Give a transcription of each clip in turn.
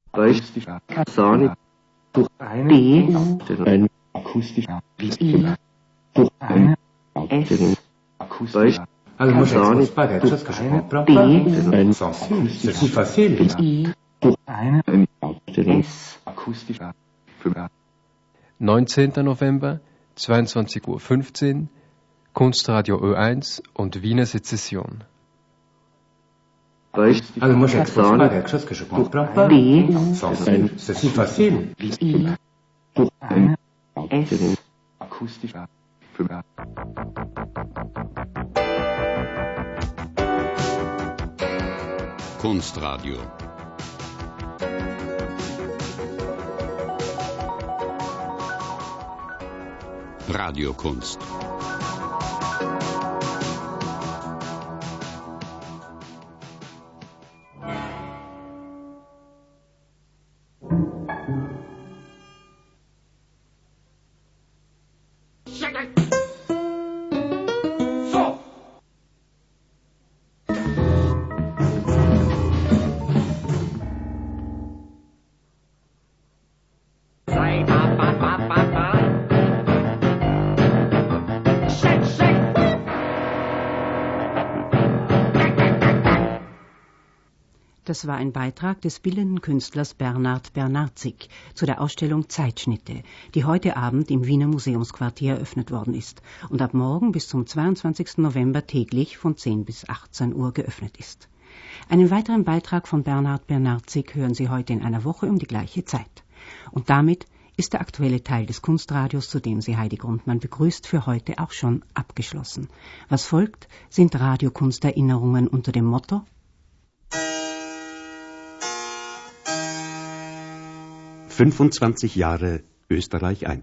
Akustischer Sonic durch eine ein akustischer I durch eine S akustischer Sonic durch B ein C'est si facile. I durch eine S akustischer 19. November, 22:15 Uhr, Kunstradio Ö1 und Wiener Sezession. Alors moi j'expose pas quelque chose que je comprends pas. B Sensible, c'est si facile. I durch eine S akustischer Kunstradio. Radiokunst. Das war ein Beitrag des bildenden Künstlers Bernhard Bernardzig zu der Ausstellung Zeitschnitte, die heute Abend im Wiener Museumsquartier eröffnet worden ist und ab morgen bis zum 22. November täglich von 10 bis 18 Uhr geöffnet ist. Einen weiteren Beitrag von Bernhard Bernardzig hören Sie heute in einer Woche um die gleiche Zeit. Und damit ist der aktuelle Teil des Kunstradios, zu dem Sie Heidi Grundmann begrüßt, für heute auch schon abgeschlossen. Was folgt, sind Radiokunsterinnerungen unter dem Motto 25 Jahre Österreich 1.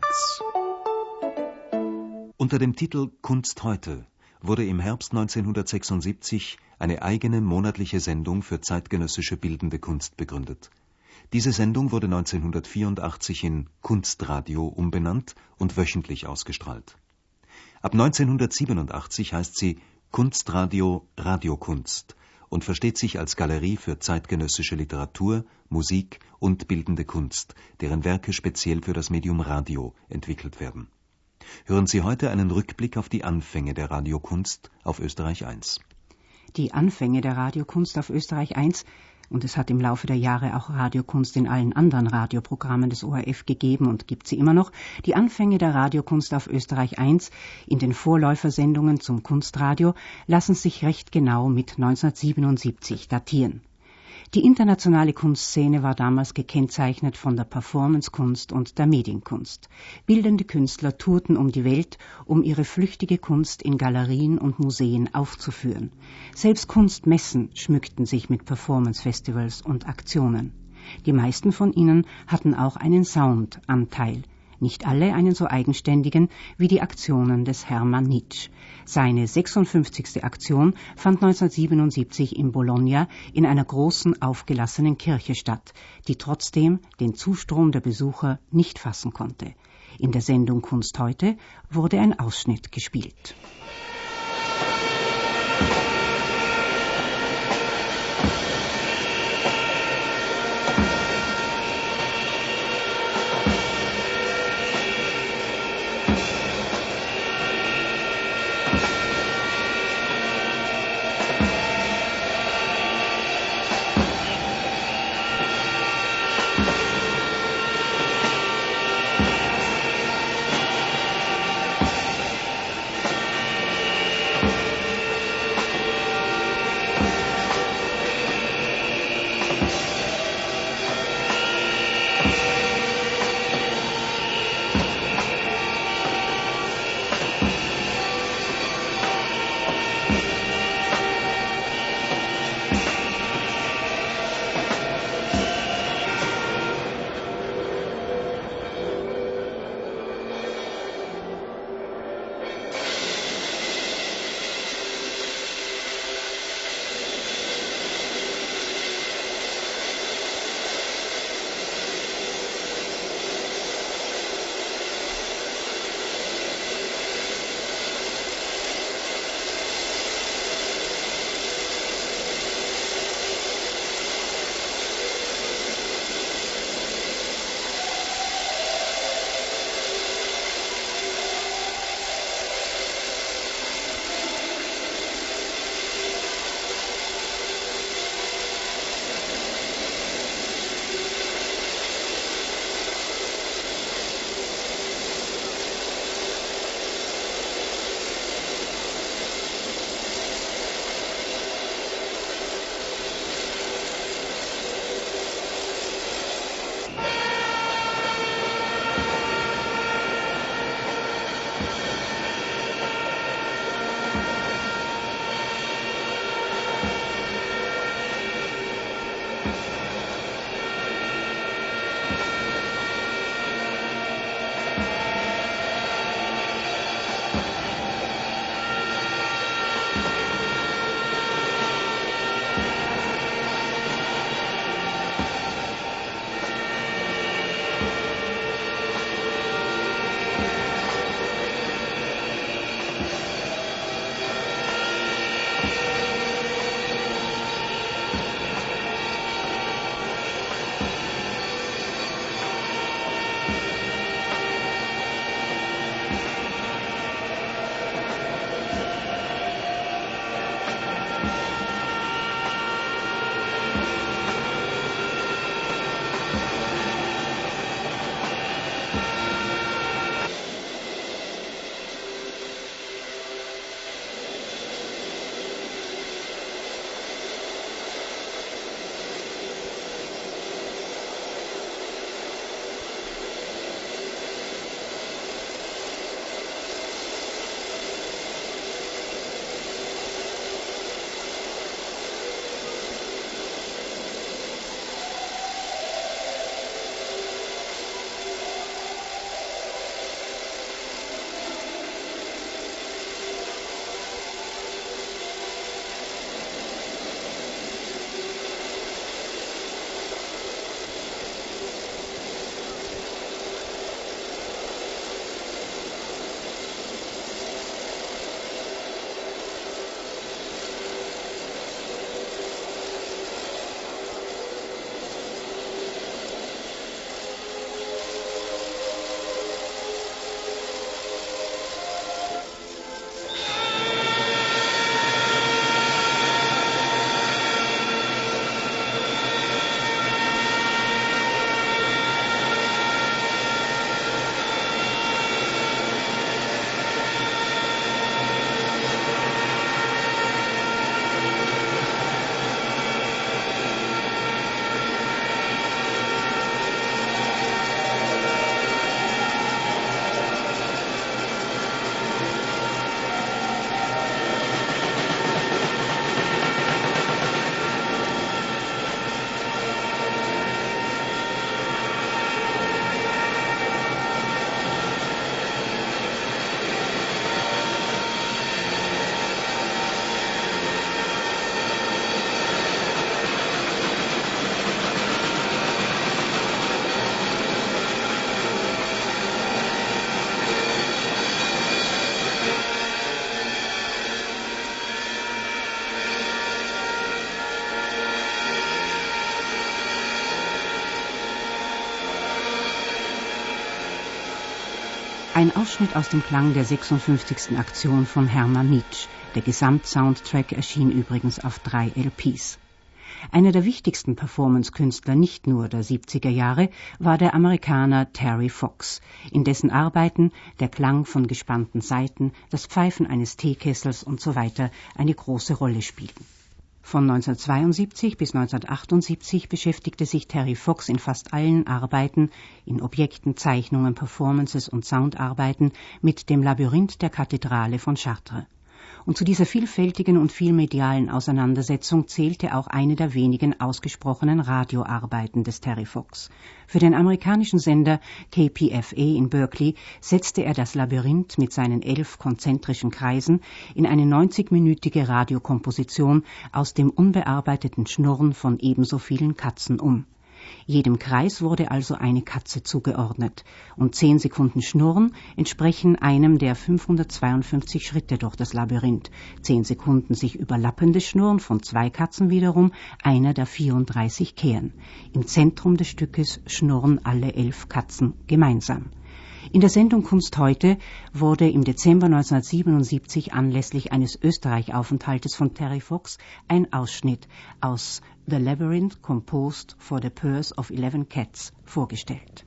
Unter dem Titel Kunst heute wurde im Herbst 1976 eine eigene monatliche Sendung für zeitgenössische bildende Kunst begründet. Diese Sendung wurde 1984 in Kunstradio umbenannt und wöchentlich ausgestrahlt. Ab 1987 heißt sie Kunstradio Radiokunst und versteht sich als Galerie für zeitgenössische Literatur, Musik und bildende Kunst, deren Werke speziell für das Medium Radio entwickelt werden. Hören Sie heute einen Rückblick auf die Anfänge der Radiokunst auf Österreich 1. Die Anfänge der Radiokunst auf Österreich 1, und es hat im Laufe der Jahre auch Radiokunst in allen anderen Radioprogrammen des ORF gegeben und gibt sie immer noch, die Anfänge der Radiokunst auf Österreich 1 in den Vorläufersendungen zum Kunstradio lassen sich recht genau mit 1977 datieren. Die internationale Kunstszene war damals gekennzeichnet von der Performancekunst und der Medienkunst. Bildende Künstler tourten um die Welt, um ihre flüchtige Kunst in Galerien und Museen aufzuführen. Selbst Kunstmessen schmückten sich mit Performance-Festivals und Aktionen. Die meisten von ihnen hatten auch einen Sound-Anteil. Nicht alle einen so eigenständigen wie die Aktionen des Hermann Nitsch. Seine 56. Aktion fand 1977 in Bologna in einer großen aufgelassenen Kirche statt, die trotzdem den Zustrom der Besucher nicht fassen konnte. In der Sendung Kunst heute wurde ein Ausschnitt gespielt. Ein Ausschnitt aus dem Klang der 56. Aktion von Hermann Nitsch. Der Gesamtsoundtrack erschien übrigens auf 3 LPs. Einer der wichtigsten Performance-Künstler nicht nur der 70er Jahre war der Amerikaner Terry Fox, in dessen Arbeiten der Klang von gespannten Saiten, das Pfeifen eines Teekessels usw. eine große Rolle spielten. Von 1972 bis 1978 beschäftigte sich Terry Fox in fast allen Arbeiten, in Objekten, Zeichnungen, Performances und Soundarbeiten mit dem Labyrinth der Kathedrale von Chartres. Und zu dieser vielfältigen und vielmedialen Auseinandersetzung zählte auch eine der wenigen ausgesprochenen Radioarbeiten des Terry Fox. Für den amerikanischen Sender KPFA in Berkeley setzte er das Labyrinth mit seinen 11 konzentrischen Kreisen in eine 90-minütige Radiokomposition aus dem unbearbeiteten Schnurren von ebenso vielen Katzen um. Jedem Kreis wurde also eine Katze zugeordnet und 10 Sekunden Schnurren entsprechen einem der 552 Schritte durch das Labyrinth, 10 Sekunden sich überlappendes Schnurren von 2 Katzen wiederum einer der 34 Kehren. Im Zentrum des Stückes schnurren alle 11 Katzen gemeinsam. In der Sendung Kunst heute wurde im Dezember 1977 anlässlich eines Österreich-Aufenthaltes von Terry Fox ein Ausschnitt aus The Labyrinth Composed for the Purse of 11 Cats vorgestellt.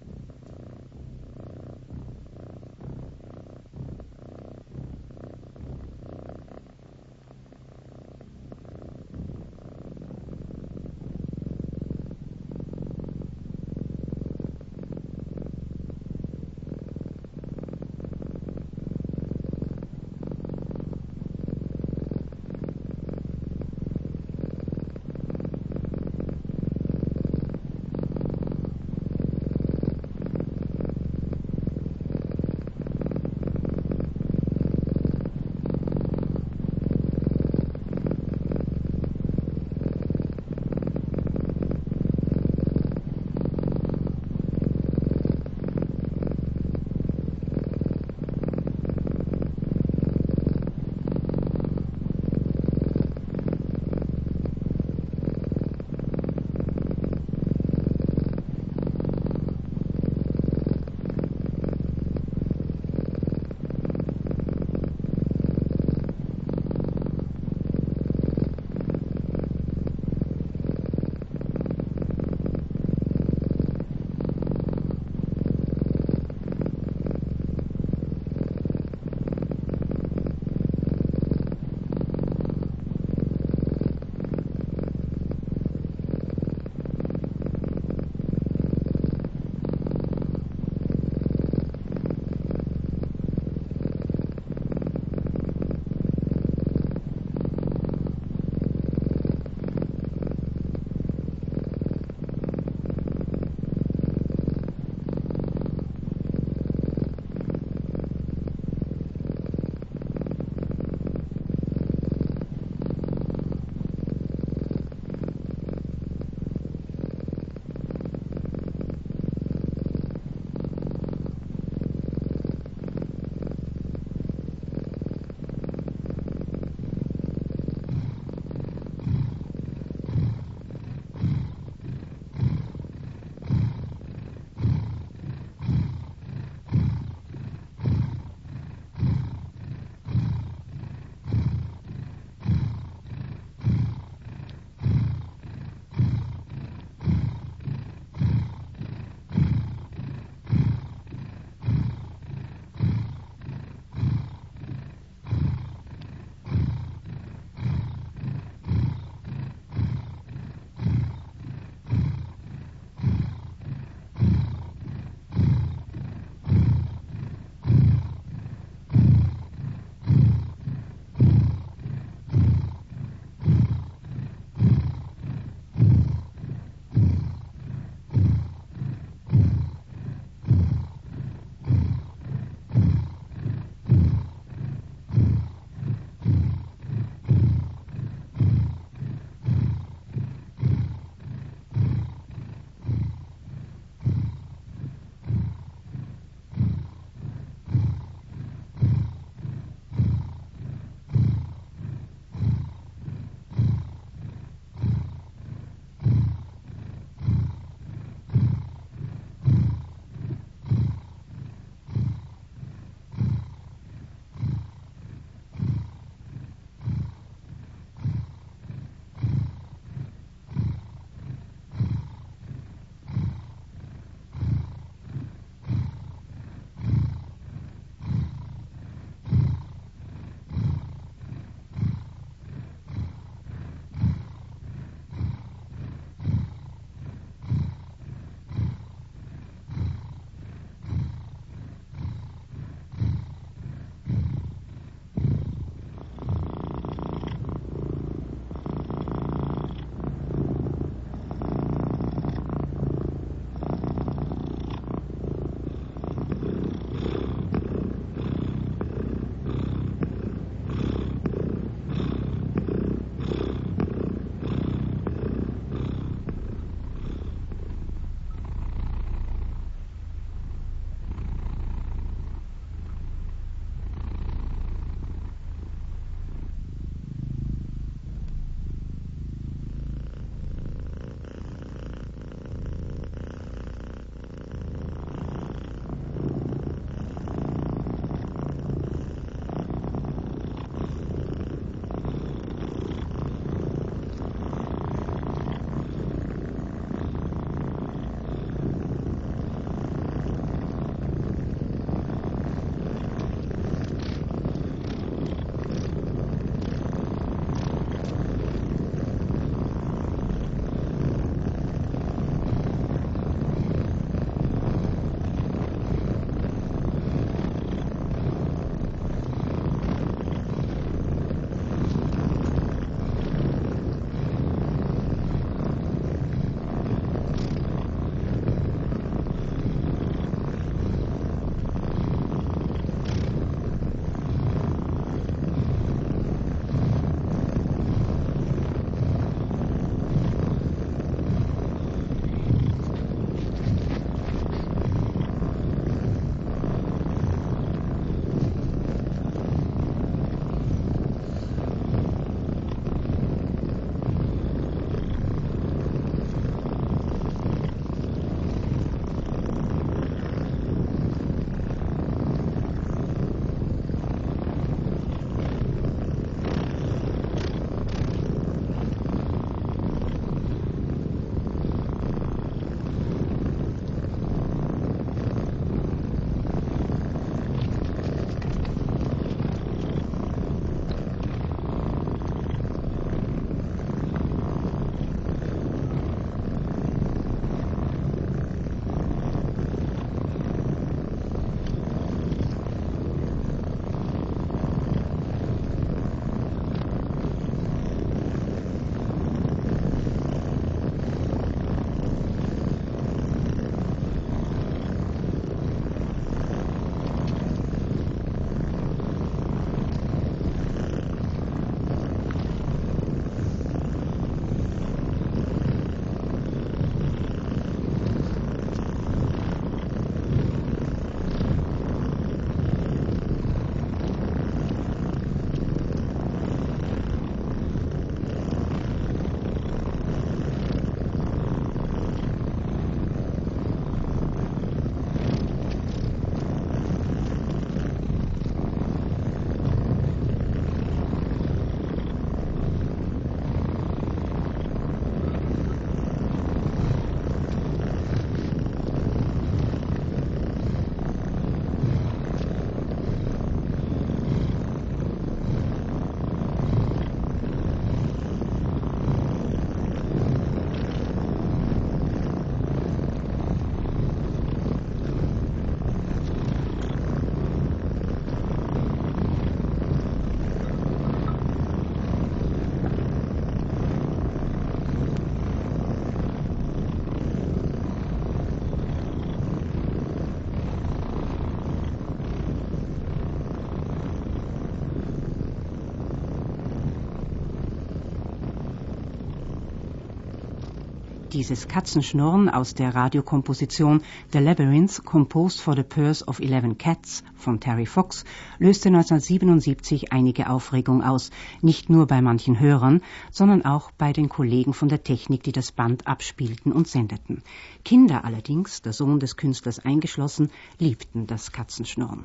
Dieses Katzenschnurren aus der Radiokomposition The Labyrinth, Composed for the Purse of 11 Cats von Terry Fox, löste 1977 einige Aufregung aus, nicht nur bei manchen Hörern, sondern auch bei den Kollegen von der Technik, die das Band abspielten und sendeten. Kinder allerdings, der Sohn des Künstlers eingeschlossen, liebten das Katzenschnurren.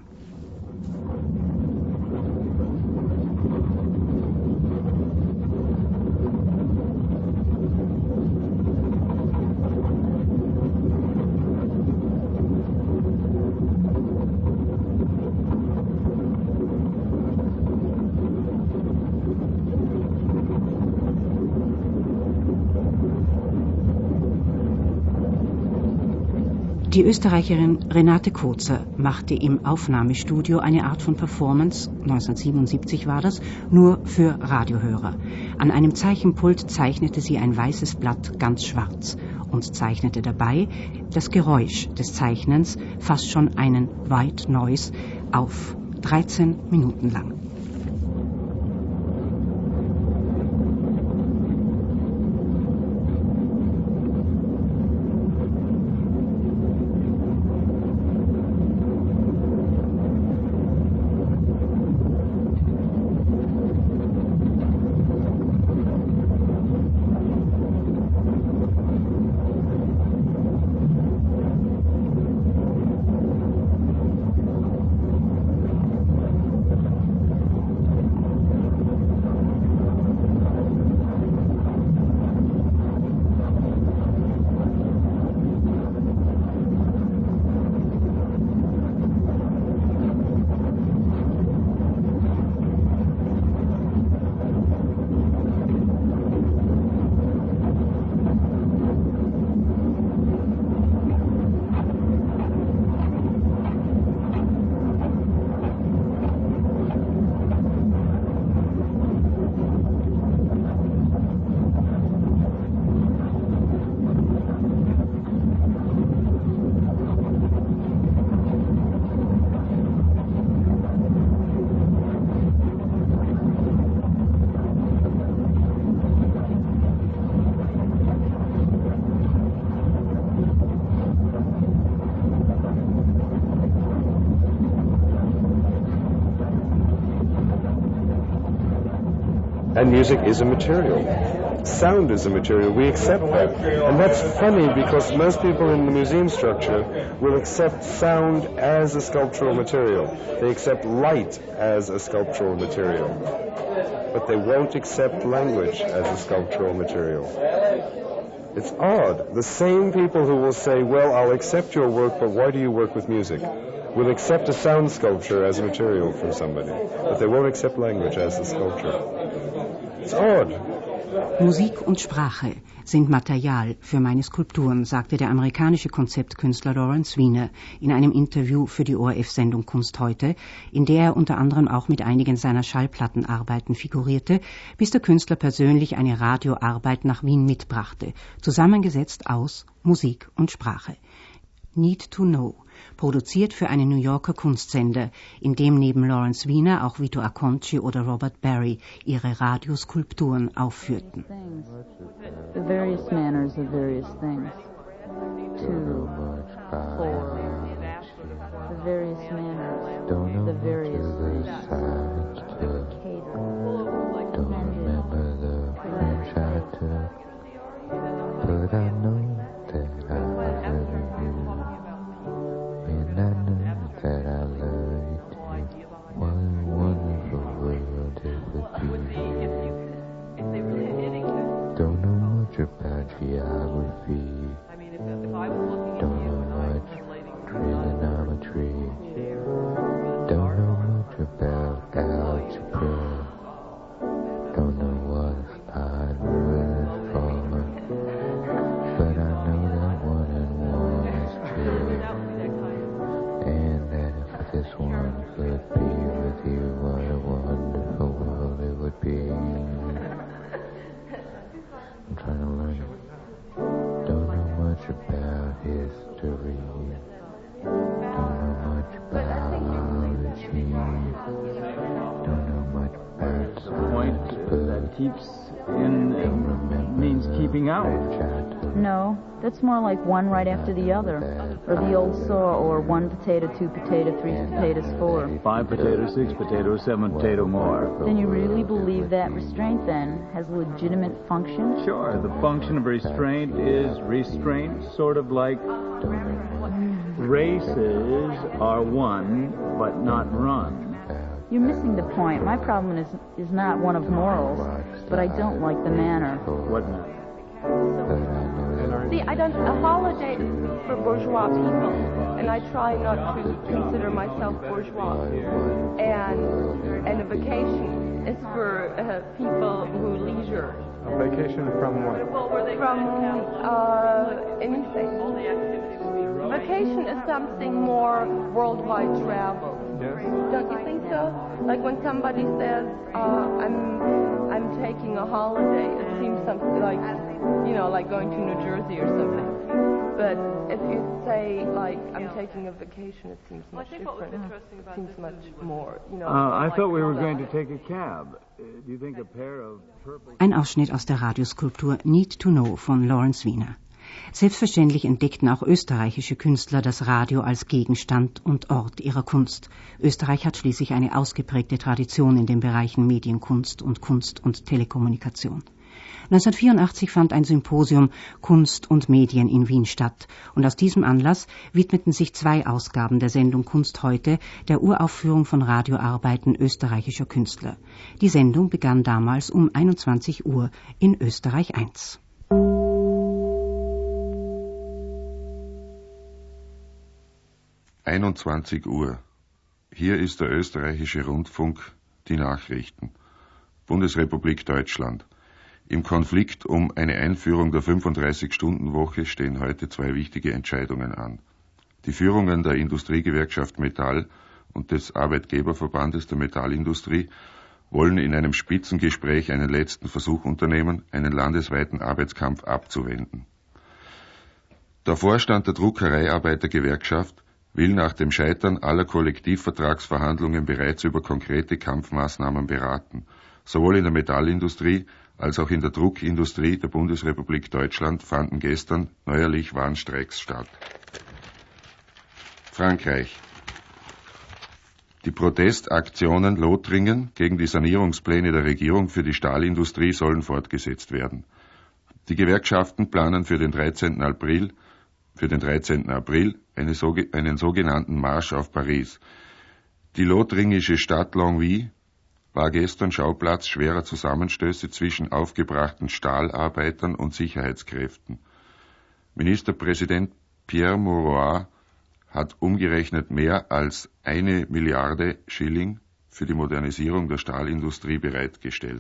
Die Österreicherin Renate Kozer machte im Aufnahmestudio eine Art von Performance, 1977 war das, nur für Radiohörer. An einem Zeichenpult zeichnete sie ein weißes Blatt ganz schwarz und zeichnete dabei das Geräusch des Zeichnens, fast schon einen White Noise, auf, 13 Minuten lang. And music is a material. Sound is a material. We accept that. And that's funny because most people in the museum structure will accept sound as a sculptural material. They accept light as a sculptural material. But they won't accept language as a sculptural material. It's odd. The same people who will say, well, I'll accept your work, but why do you work with music? Will accept a sound sculpture as a material from somebody, but they won't accept language as a sculpture. It's odd. Musik und Sprache sind Material für meine Skulpturen, sagte der amerikanische Konzeptkünstler Lawrence Weiner in einem Interview für die ORF-Sendung Kunst heute, in der er unter anderem auch mit einigen seiner Schallplattenarbeiten figurierte, bis der Künstler persönlich eine Radioarbeit nach Wien mitbrachte, zusammengesetzt aus Musik und Sprache. Need to Know, produziert für einen New Yorker Kunstsender, in dem neben Lawrence Weiner auch Vito Acconci oder Robert Barry ihre Radioskulpturen aufführten. The various manners of various things. 2, 4. The various manners. The various things. Don't remember the French I took, but I know that I love you. And I know that I love you too. What a wonderful world it would be. Don't know much about geography. Don't know much trigonometry. Don't know much about algebra. Don't know what a slide rule is for. But I know that 1 and 1 is 2. And that if this one could be with you, what a wonderful world it would be. I'm trying to learn it. Don't know much about history. Don't know much biology. Don't know much about science. Point that keeps in means keeping out. No, that's more like one right after the other. Or the old saw, or 1 potato, 2 potato, 3 potatoes, 4. 5 potatoes, 6 potatoes, 7 potato more. Then you really believe that restraint, then, has legitimate function? Sure, the function of restraint is restraint, sort of like races are won, but not run. You're missing the point. My problem is not one of morals, but I don't like the manner. What manner? See, a holiday is for bourgeois people, and I try not to consider myself bourgeois. And a vacation is for people who leisure. A vacation from what? From anything. Vacation is something more worldwide travel. Yes. Don't you think so? Like when somebody says, I'm taking a holiday, it seems something like, like going to New Jersey or something. But if you say, like, I'm taking a vacation, it seems much different. It seems much more, I thought we were going to take a cab. Do you think a pair of purple... Ein Ausschnitt aus der Radioskulptur Need to Know von Lawrence Wiener. Selbstverständlich entdeckten auch österreichische Künstler das Radio als Gegenstand und Ort ihrer Kunst. Österreich hat schließlich eine ausgeprägte Tradition in den Bereichen Medienkunst und Telekommunikation. 1984 fand ein Symposium Kunst und Medien in Wien statt, und aus diesem Anlass widmeten sich 2 Ausgaben der Sendung Kunst heute der Uraufführung von Radioarbeiten österreichischer Künstler. Die Sendung begann damals um 21 Uhr in Österreich 1. Uhr. Hier ist der österreichische Rundfunk, die Nachrichten. Bundesrepublik Deutschland. Im Konflikt um eine Einführung der 35-Stunden-Woche stehen heute 2 wichtige Entscheidungen an. Die Führungen der Industriegewerkschaft Metall und des Arbeitgeberverbandes der Metallindustrie wollen in einem Spitzengespräch einen letzten Versuch unternehmen, einen landesweiten Arbeitskampf abzuwenden. Der Vorstand der Druckereiarbeitergewerkschaft will nach dem Scheitern aller Kollektivvertragsverhandlungen bereits über konkrete Kampfmaßnahmen beraten. Sowohl in der Metallindustrie als auch in der Druckindustrie der Bundesrepublik Deutschland fanden gestern neuerlich Warnstreiks statt. Frankreich. Die Protestaktionen Lothringen gegen die Sanierungspläne der Regierung für die Stahlindustrie sollen fortgesetzt werden. Die Gewerkschaften planen für den 13. April einen sogenannten Marsch auf Paris. Die lothringische Stadt Longwy war gestern Schauplatz schwerer Zusammenstöße zwischen aufgebrachten Stahlarbeitern und Sicherheitskräften. Ministerpräsident Pierre Mauroy hat umgerechnet mehr als 1 Milliarde Schilling für die Modernisierung der Stahlindustrie bereitgestellt.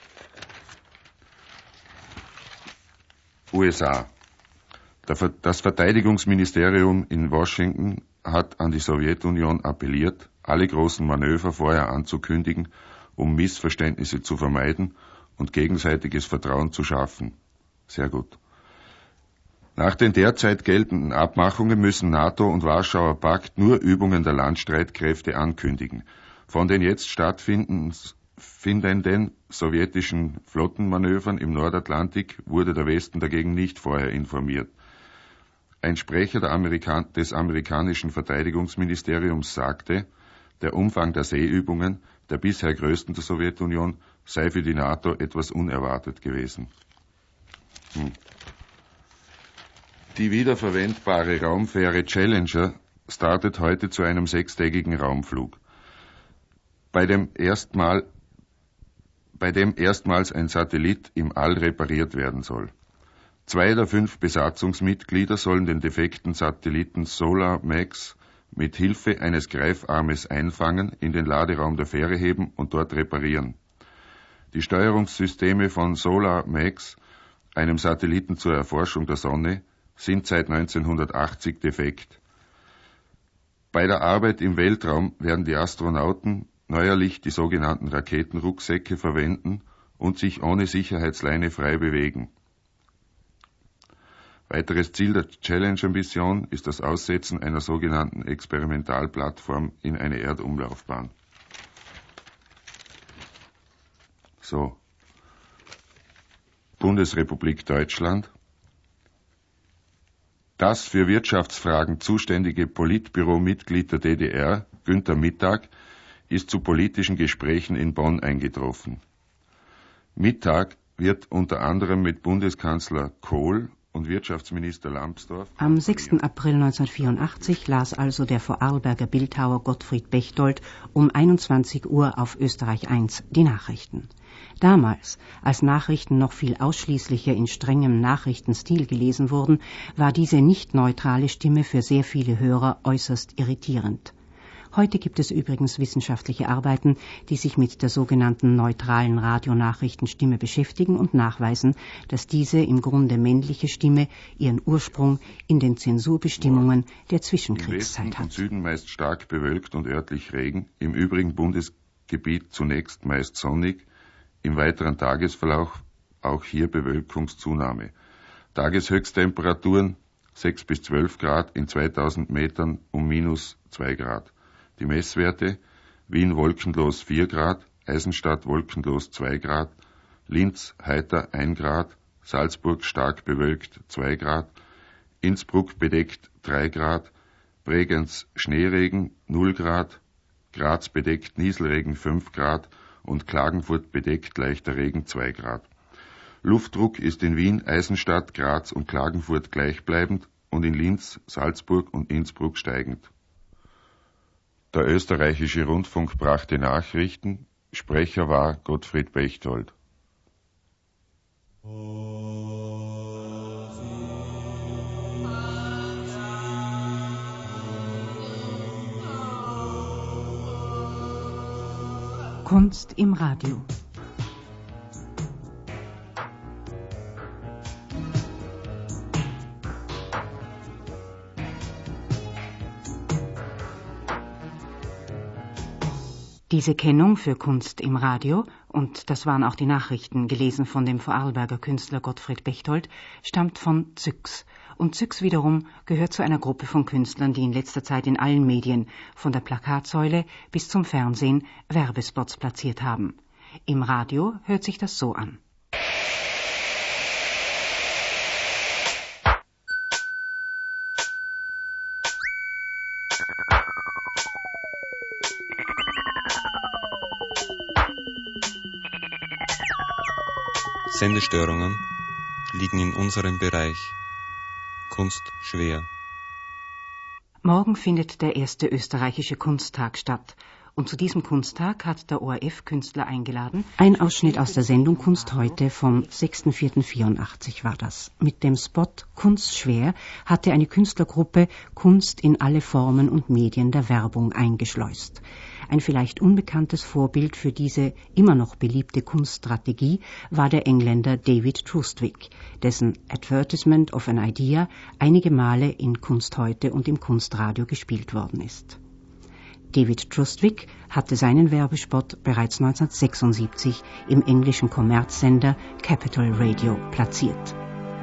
USA. Das Verteidigungsministerium in Washington hat an die Sowjetunion appelliert, alle großen Manöver vorher anzukündigen, um Missverständnisse zu vermeiden und gegenseitiges Vertrauen zu schaffen. Sehr gut. Nach den derzeit geltenden Abmachungen müssen NATO und Warschauer Pakt nur Übungen der Landstreitkräfte ankündigen. Von den jetzt stattfindenden sowjetischen Flottenmanövern im Nordatlantik wurde der Westen dagegen nicht vorher informiert. Ein Sprecher des amerikanischen Verteidigungsministeriums sagte, der Umfang der Seeübungen, der bisher größten der Sowjetunion, sei für die NATO etwas unerwartet gewesen. Die wiederverwendbare Raumfähre Challenger startet heute zu einem 6-tägigen Raumflug, bei dem erstmals ein Satellit im All repariert werden soll. 2 der 5 Besatzungsmitglieder sollen den defekten Satelliten Solar Max mit Hilfe eines Greifarmes einfangen, in den Laderaum der Fähre heben und dort reparieren. Die Steuerungssysteme von Solar Max, einem Satelliten zur Erforschung der Sonne, sind seit 1980 defekt. Bei der Arbeit im Weltraum werden die Astronauten neuerlich die sogenannten Raketenrucksäcke verwenden und sich ohne Sicherheitsleine frei bewegen. Weiteres Ziel der Challenger-Mission ist das Aussetzen einer sogenannten Experimentalplattform in eine Erdumlaufbahn. So. Bundesrepublik Deutschland. Das für Wirtschaftsfragen zuständige Politbüro-Mitglied der DDR, Günther Mittag, ist zu politischen Gesprächen in Bonn eingetroffen. Mittag wird unter anderem mit Bundeskanzler Kohl und Wirtschaftsminister Lambsdorff. Am 6. April 1984 las also der Vorarlberger Bildhauer Gottfried Bechtold um 21 Uhr auf Österreich 1 die Nachrichten. Damals, als Nachrichten noch viel ausschließlicher in strengem Nachrichtenstil gelesen wurden, war diese nicht neutrale Stimme für sehr viele Hörer äußerst irritierend. Heute gibt es übrigens wissenschaftliche Arbeiten, die sich mit der sogenannten neutralen Radionachrichtenstimme beschäftigen und nachweisen, dass diese im Grunde männliche Stimme ihren Ursprung in den Zensurbestimmungen der Zwischenkriegszeit Im Westen hat. und Süden meist stark bewölkt und örtlich Regen, im übrigen Bundesgebiet zunächst meist sonnig, im weiteren Tagesverlauf auch hier Bewölkungszunahme. Tageshöchsttemperaturen 6 bis 12 Grad in 2000 Metern um -2 Grad. Die Messwerte: Wien wolkenlos 4 Grad, Eisenstadt wolkenlos 2 Grad, Linz heiter 1 Grad, Salzburg stark bewölkt 2 Grad, Innsbruck bedeckt 3 Grad, Bregenz Schneeregen 0 Grad, Graz bedeckt Nieselregen 5 Grad und Klagenfurt bedeckt leichter Regen 2 Grad. Luftdruck ist in Wien, Eisenstadt, Graz und Klagenfurt gleichbleibend und in Linz, Salzburg und Innsbruck steigend. Der österreichische Rundfunk brachte Nachrichten. Sprecher war Gottfried Bechtold. Kunst im Radio. Diese Kennung für Kunst im Radio, und das waren auch die Nachrichten, gelesen von dem Vorarlberger Künstler Gottfried Bechtold, stammt von Zyx. Und Zyx wiederum gehört zu einer Gruppe von Künstlern, die in letzter Zeit in allen Medien, von der Plakatsäule bis zum Fernsehen, Werbespots platziert haben. Im Radio hört sich das so an. Sendestörungen liegen in unserem Bereich. Kunst schwer. Morgen findet der erste österreichische Kunsttag statt. Und zu diesem Kunsttag hat der ORF Künstler eingeladen. Ein Ausschnitt aus der Sendung Kunst heute vom 6.4.84 war das. Mit dem Spot Kunst schwer hatte eine Künstlergruppe Kunst in alle Formen und Medien der Werbung eingeschleust. Ein vielleicht unbekanntes Vorbild für diese immer noch beliebte Kunststrategie war der Engländer David Trustwick, dessen Advertisement of an Idea einige Male in Kunst heute und im Kunstradio gespielt worden ist. David Trustwick hatte seinen Werbespot bereits 1976 im englischen Kommerzsender Capital Radio platziert.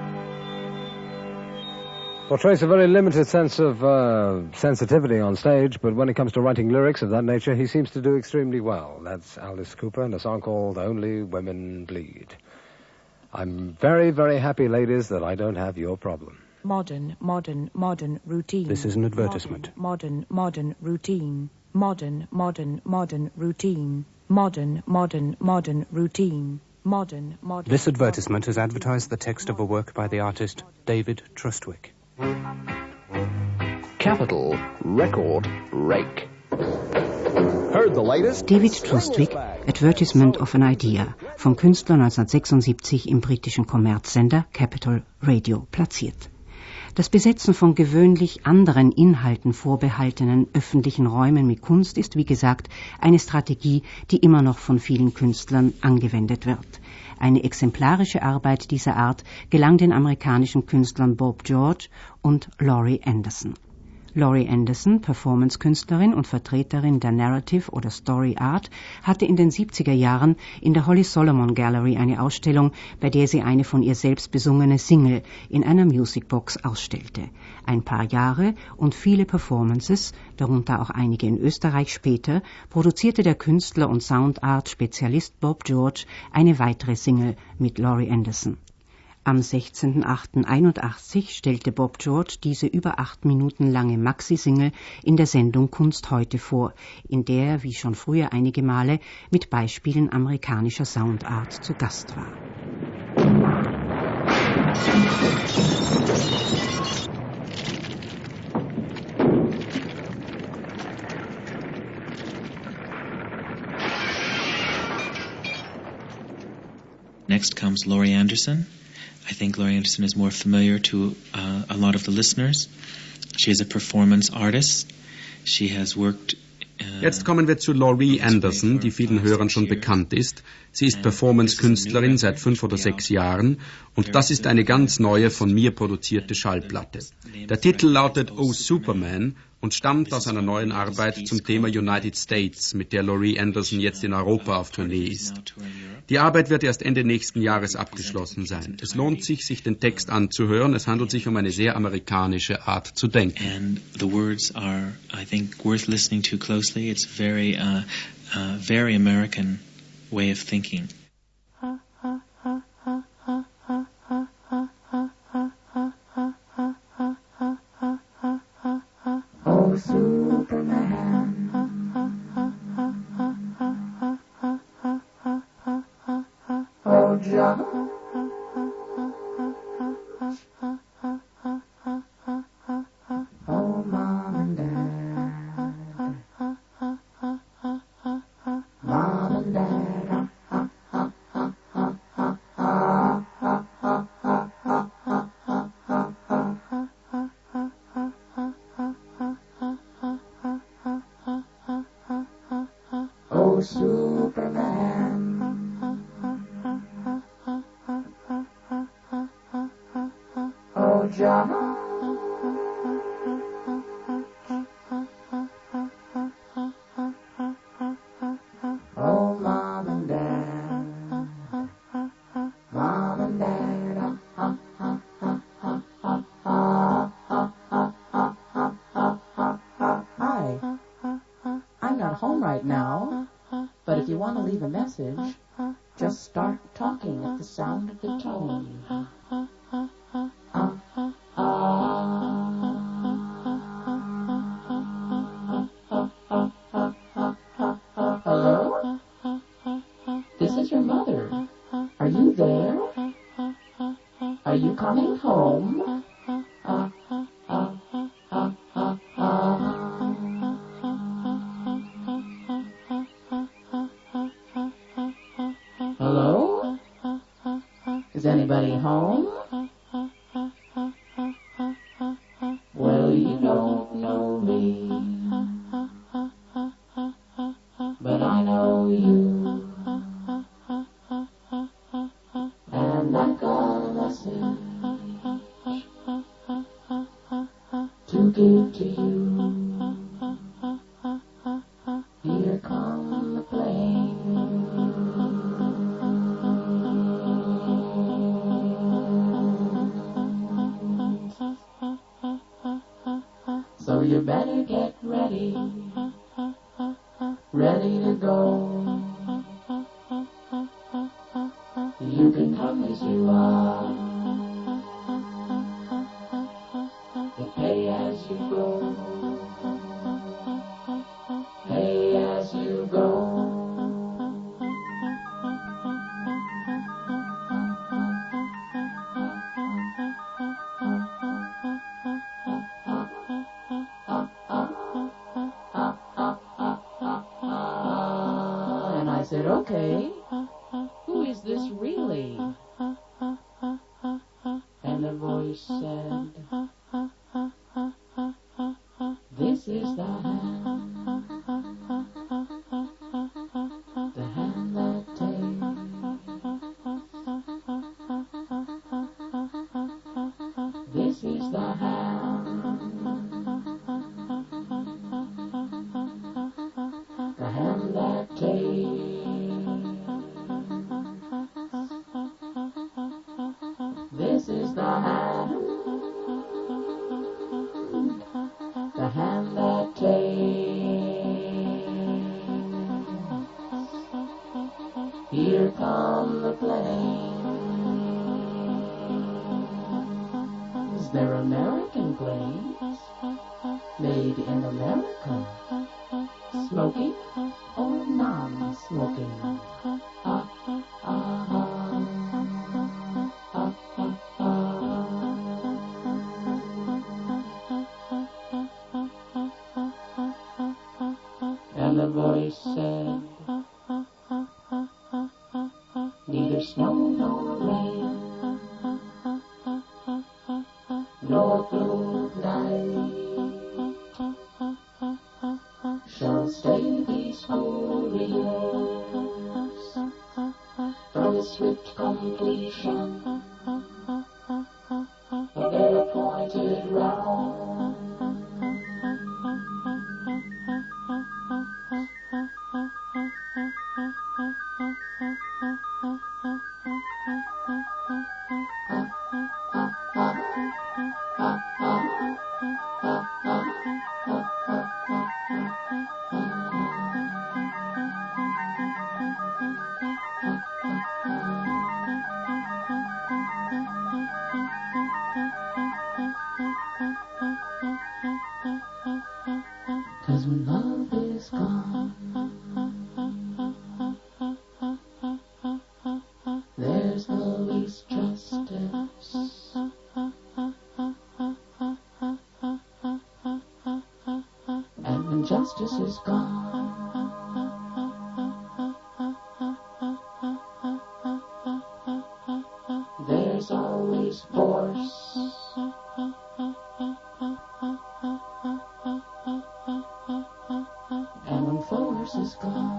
Portrays a very limited sense of sensitivity on stage, but when it comes to writing lyrics of that nature, he seems to do extremely well. That's Alice Cooper and a song called Only Women Bleed. I'm very, very happy, ladies, that I don't have your problem. Modern routine. This is an advertisement. Modern routine. Modern routine. Modern routine. Modern. This advertisement has advertised the text of a work by the artist David Trustwick. Capital Record Rake. Heard the latest? David Trustwick, Advertisement of an Idea, vom Künstler 1976 im britischen Kommerzsender Capital Radio platziert. Das Besetzen von gewöhnlich anderen Inhalten vorbehaltenen öffentlichen Räumen mit Kunst ist, wie gesagt, eine Strategie, die immer noch von vielen Künstlern angewendet wird. Eine exemplarische Arbeit dieser Art gelang den amerikanischen Künstlern Bob George und Laurie Anderson. Laurie Anderson, Performance-Künstlerin und Vertreterin der Narrative oder Story Art, hatte in den 70er Jahren in der Holly Solomon Gallery eine Ausstellung, bei der sie eine von ihr selbst besungene Single in einer Musicbox ausstellte. Ein paar Jahre und viele Performances, darunter auch einige in Österreich später, produzierte der Künstler und Soundart-Spezialist Bob George eine weitere Single mit Laurie Anderson. Am 16.08.81 stellte Bob George diese über 8 Minuten lange Maxi-Single in der Sendung Kunst heute vor, in der er, wie schon früher einige Male, mit Beispielen amerikanischer Soundart zu Gast war. Next comes Laurie Anderson. I think Laurie Anderson is more familiar to a lot of the listeners. She is a performance artist. She has worked. Jetzt kommen wir zu Laurie Anderson, die vielen Hörern schon bekannt ist. Sie ist Performance-Künstlerin seit 5 oder 6 Jahren und das ist eine ganz neue von mir produzierte Schallplatte. Der Titel lautet Oh Superman und stammt aus einer neuen Arbeit zum Thema United States, mit der Laurie Anderson jetzt in Europa auf Tournee ist. Die Arbeit wird erst Ende nächsten Jahres abgeschlossen sein. Es lohnt sich, sich den Text anzuhören. Es handelt sich um eine sehr amerikanische Art zu denken. And the words are, I think, worth listening to closely. It's very American way of thinking. Oh, Superman. Oh, John. Oh, Mom and Dad. Mom and Dad. Oh, Superman. Oh, John. Oh, Mom and Dad. Mom and Dad. Hi. I'm not home right now, but if you want to leave a message, just start talking at the sound of the tone. Hello? This is your mother. Are you there? Are you coming home? Hello? Is anybody home? Well, you don't know me, but I know you, and I've got a message to give to you. Here come the plane. So you better get ready, ready to go. You can come as you are, and pay as you go, pay as you go. And I said, okay, who is this really? And the voice said, this is the hand that takes. This is the hand that takes. This is the hand that takes. Here come the plane. they're American grains, made in America, smoking or non-smoking. And the voice said, neither snow nor rain, nor blue light shall stay these holy years from the swift completion of their appointed round. Cause when love is gone, there's the least justice. And when justice is gone, there's always force. And when force is gone,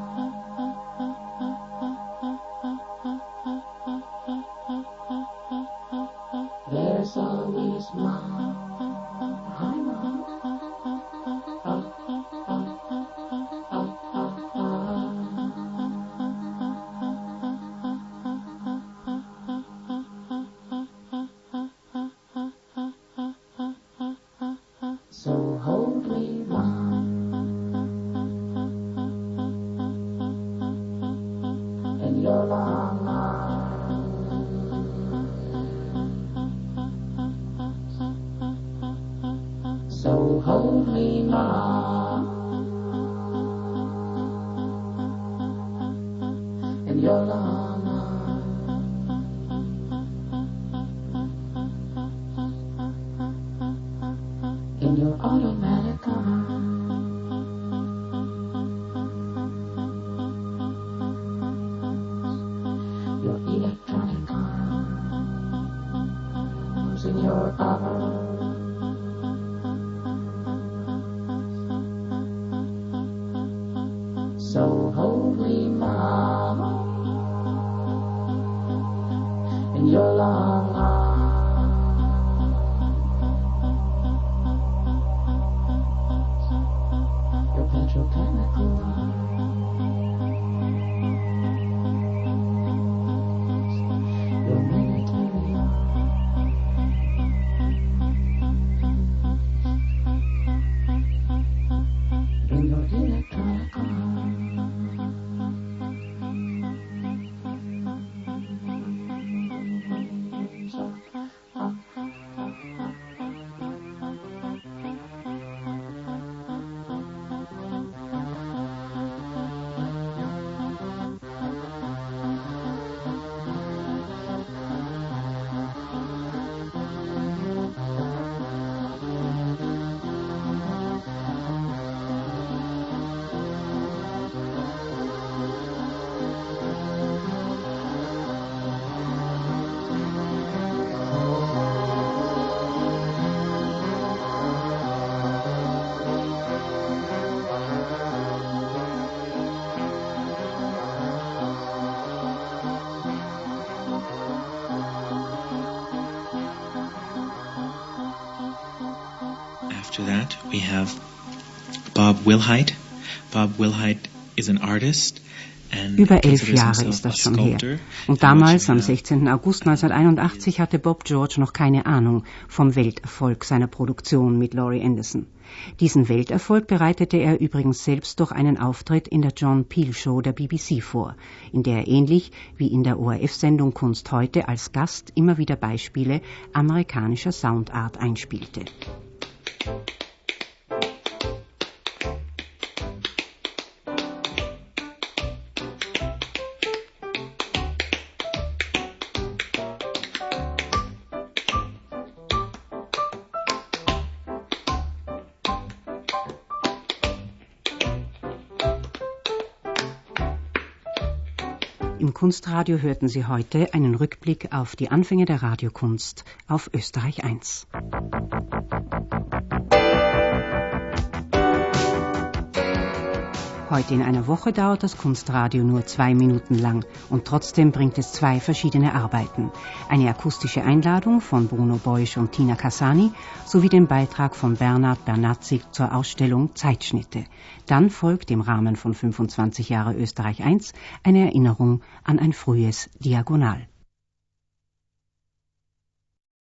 there's always mom. Hi, Mom. So hold me, Mom, in your long arms. So hold me, Mom, in your long arms. In your automatic arms. Your electronic arms. In your arms. So hold me, Mama, in your long arms. Your petrochemical arms. Your military arms. In your electronic arms. After that, we have Bob Wilhite. Bob Wilhite is an artist, Über 11 Jahre ist das schon her. Und damals, am 16. August 1981, hatte Bob George noch keine Ahnung vom Welterfolg seiner Produktion mit Laurie Anderson. Diesen Welterfolg bereitete er übrigens selbst durch einen Auftritt in der John Peel Show der BBC vor, in der er ähnlich wie in der ORF-Sendung Kunst heute als Gast immer wieder Beispiele amerikanischer Soundart einspielte. Im Kunstradio hörten Sie heute einen Rückblick auf die Anfänge der Radiokunst auf Österreich 1. Heute in einer Woche dauert das Kunstradio nur 2 Minuten lang und trotzdem bringt es 2 verschiedene Arbeiten. Eine akustische Einladung von Bruno Beusch und Tina Cassani sowie den Beitrag von Bernhard Bernatzig zur Ausstellung Zeitschnitte. Dann folgt im Rahmen von 25 Jahre Österreich 1 eine Erinnerung an ein frühes Diagonal.